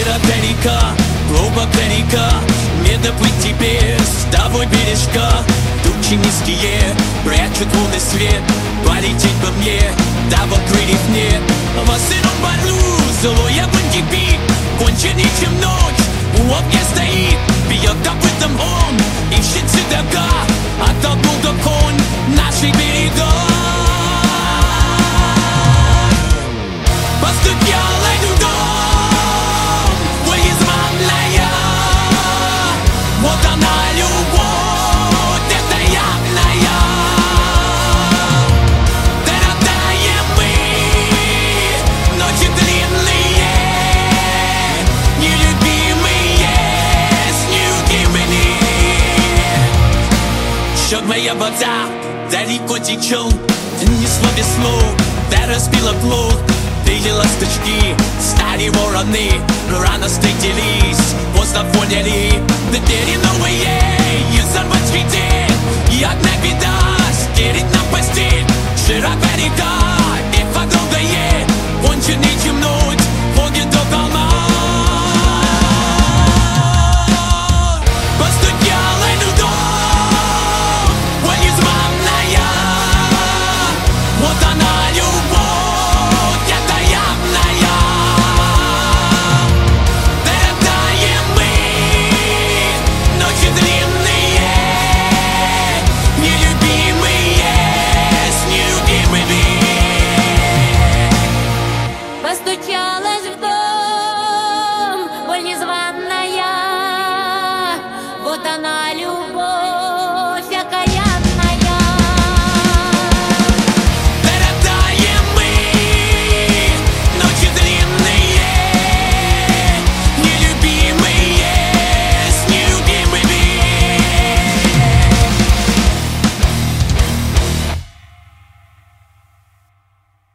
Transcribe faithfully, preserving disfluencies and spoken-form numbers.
Широка река, глубока река, не доплыть тебе с тобой бережка. Тучи низкие прячут лунный свет, полететь бы мне, да вот крыльев нет. В осеннем полю злой огонь кипит, конченей, чем ночь у огня стоит. Бьет копытом он, ищет цветока, оттолкнул до конь наших берегов. Поступила дудом, выездная, вот она любовь, это явная. Дорогая мы, ночи длинные, нелюбимые, снюгимые. Черная вода далеко течет, несло весну, да разбила плод. Били ласточки, стали вороны, рано встретились, поздно поняли. Двери новые, и взорвать хотеть, и одна беда, стереть на постель.